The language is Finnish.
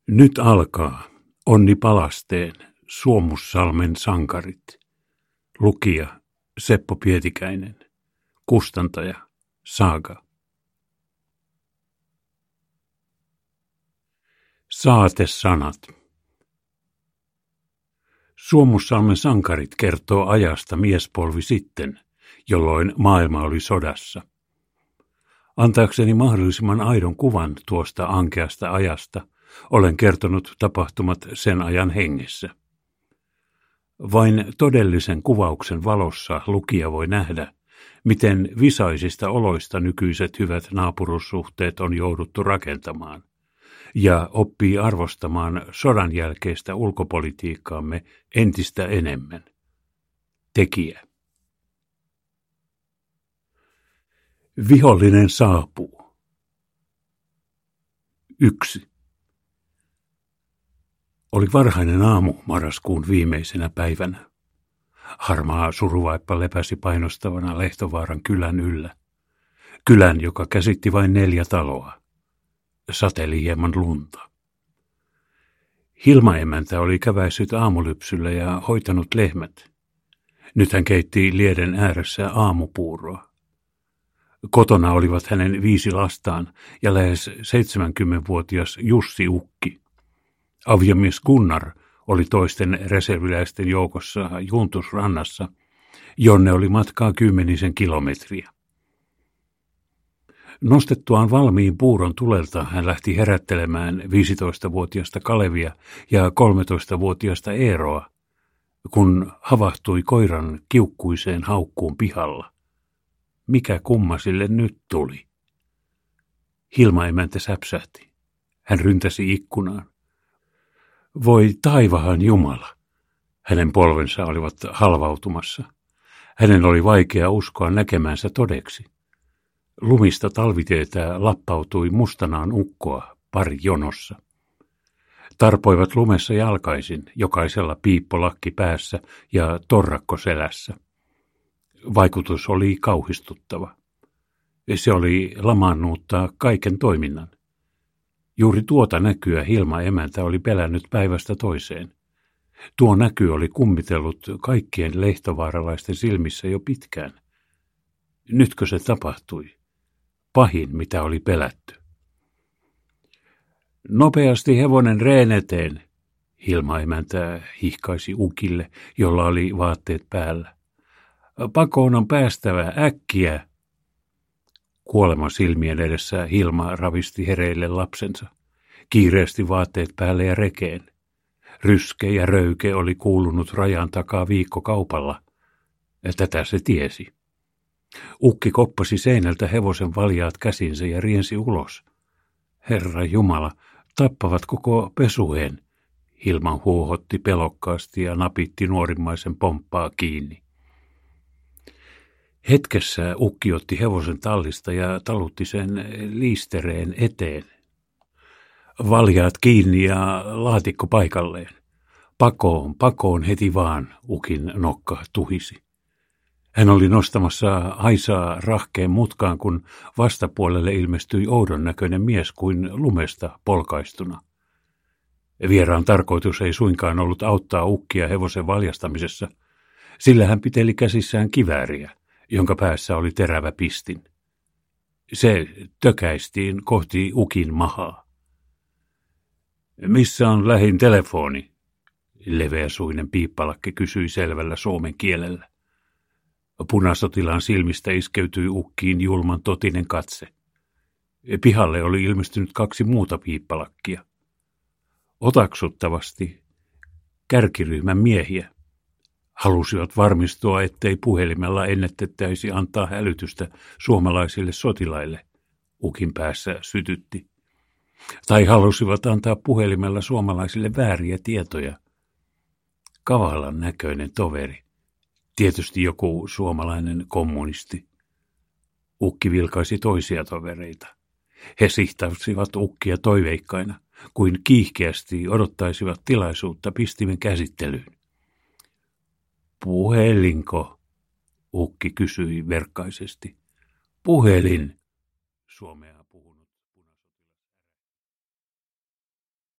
Nyt alkaa Onni Palasteen Suomussalmen sankarit. Lukija Seppo Pietikäinen. Kustantaja Saga. Saatesanat. Suomussalmen sankarit kertoo ajasta miespolvi sitten, jolloin maailma oli sodassa. Antaakseni mahdollisimman aidon kuvan tuosta ankeasta ajasta, olen kertonut tapahtumat sen ajan hengessä. Vain todellisen kuvauksen valossa lukija voi nähdä, miten visaisista oloista nykyiset hyvät naapurussuhteet on jouduttu rakentamaan, ja oppii arvostamaan sodan jälkeistä ulkopolitiikkaamme entistä enemmän. Tekijä. Vihollinen saapuu. 1. Oli varhainen aamu marraskuun viimeisenä päivänä. Harmaa suruvaippa lepäsi painostavana Lehtovaaran kylän yllä. Kylän, joka käsitti vain 4 taloa. Sateli hieman lunta. Hilma-emäntä oli käväissyt aamulypsyllä ja hoitanut lehmät. Nyt hän keitti lieden ääressä aamupuuroa. Kotona olivat hänen 5 lastaan ja lähes 70-vuotias Jussi Ukki. Aviomies Gunnar oli toisten reserviläisten joukossa Juntusrannassa, jonne oli matkaa 10 kilometriä. Nostettuaan valmiin puuron tulelta hän lähti herättelemään 15-vuotiasta Kalevia ja 13-vuotiasta Eeroa, kun havahtui koiran kiukkuiseen haukkuun pihalla. Mikä kumma sille nyt tuli? Hilma-emäntä säpsähti. Hän ryntäsi ikkunaan. Voi taivahan Jumala! Hänen polvensa olivat halvautumassa. Hänen oli vaikea uskoa näkemänsä todeksi. Lumista talviteetää lappautui mustanaan ukkoa pari jonossa. Tarpoivat lumessa jalkaisin, jokaisella piippolakki päässä ja torrakko selässä. Vaikutus oli kauhistuttava. Se oli lamaannuttaa kaiken toiminnan. Juuri tuota näkyä Hilma-emäntä oli pelännyt päivästä toiseen. Tuo näky oli kummitellut kaikkien lehtovaaralaisten silmissä jo pitkään. Nytkö se tapahtui? Pahin, mitä oli pelätty. Nopeasti hevonen reen eteen, Hilma-emäntä hihkaisi Ukille, jolla oli vaatteet päällä. Pakoon on päästävä, äkkiä. Kuoleman silmien edessä Hilma ravisti hereille lapsensa. Kiireesti vaatteet päälle ja rekeen. Ryske ja röyke oli kuulunut rajan takaa viikkokaupalla. Tätä se tiesi. Ukki koppasi seinältä hevosen valjaat käsinsä ja riensi ulos. Herra Jumala, tappavat koko pesuheen. Hilma huohotti pelokkaasti ja napitti nuorimmaisen pomppaa kiinni. Hetkessä Ukki otti hevosen tallista ja talutti sen liistereen eteen. Valjaat kiinni ja laatikko paikalleen. Pakoon heti vaan, Ukin nokka tuhisi. Hän oli nostamassa aisaa rahkeen mutkaan, kun vastapuolelle ilmestyi oudon näköinen mies kuin lumesta polkaistuna. Vieraan tarkoitus ei suinkaan ollut auttaa Ukkia hevosen valjastamisessa, sillä hän piteli käsissään kivääriä, jonka päässä oli terävä pistin. Se tökäistiin kohti Ukin mahaa. Missä on lähin telefoni? Leveäsuinen piippalakki kysyi selvällä suomen kielellä. Punasotilaan silmistä iskeytyi Ukkiin julman totinen katse. Pihalle oli ilmestynyt 2 muuta piippalakkia. Otaksuttavasti kärkiryhmän miehiä. Halusivat varmistua, ettei puhelimella ennätettäisi antaa hälytystä suomalaisille sotilaille, Ukin päässä sytytti. Tai halusivat antaa puhelimella suomalaisille vääriä tietoja. Kavalan näköinen toveri. Tietysti joku suomalainen kommunisti. Ukki vilkaisi toisia tovereita. He sihtasivat Ukkia toiveikkaina, kuin kiihkeästi odottaisivat tilaisuutta pistimen käsittelyyn. Puhelinko? Ukki kysyi verkkaisesti. Puhelin, suomea.